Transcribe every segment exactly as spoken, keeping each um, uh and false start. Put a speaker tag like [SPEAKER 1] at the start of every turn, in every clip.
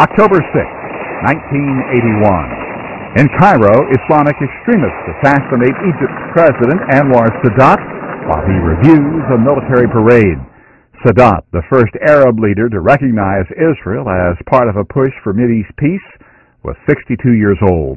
[SPEAKER 1] October sixth, nineteen eighty-one. In Cairo, Islamic extremists assassinate Egypt's President Anwar Sadat while he reviews a military parade. Sadat, the first Arab leader to recognize Israel as part of a push for Mideast peace, was sixty-two years old.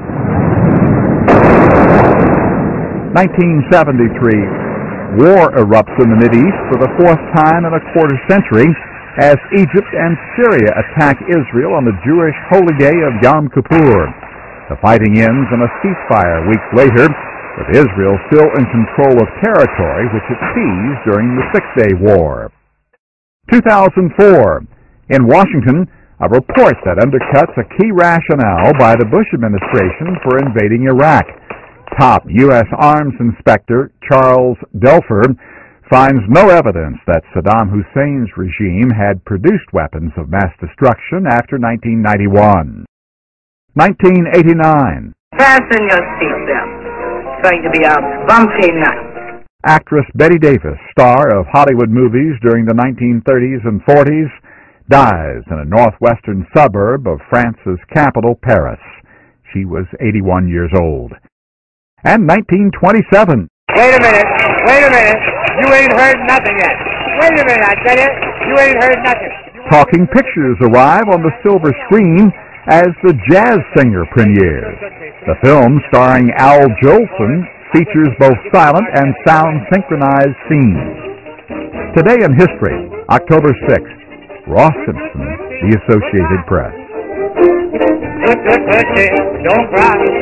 [SPEAKER 1] nineteen seventy-three. War erupts in the Mideast for the fourth time in a quarter century as Egypt and Syria attack Israel on the Jewish holy day of Yom Kippur. The fighting ends in a ceasefire weeks later, with Israel still in control of territory which it seized during the Six-Day War. two thousand four. In Washington, a report that undercuts a key rationale by the Bush administration for invading Iraq. Top U S Arms Inspector Charles Delfer finds no evidence that Saddam Hussein's regime had produced weapons of mass destruction after nineteen ninety-one. nineteen eighty-nine.
[SPEAKER 2] Fasten your seatbelt. It's going to be a bumpy night.
[SPEAKER 1] Actress Bette Davis, star of Hollywood movies during the nineteen thirties and forties, dies in a northwestern suburb of France's capital, Paris. She was eighty-one years old. And nineteen twenty-seven.
[SPEAKER 3] Wait a minute, wait a minute, you ain't heard nothing yet. Wait a minute, I tell you, you ain't heard nothing.
[SPEAKER 1] Talking pictures arrive on the silver screen as The Jazz Singer premieres. The film, starring Al Jolson, features both silent and sound-synchronized scenes. Today in history, October sixth, Ross Simpson, The Associated Press.
[SPEAKER 3] Don't cry.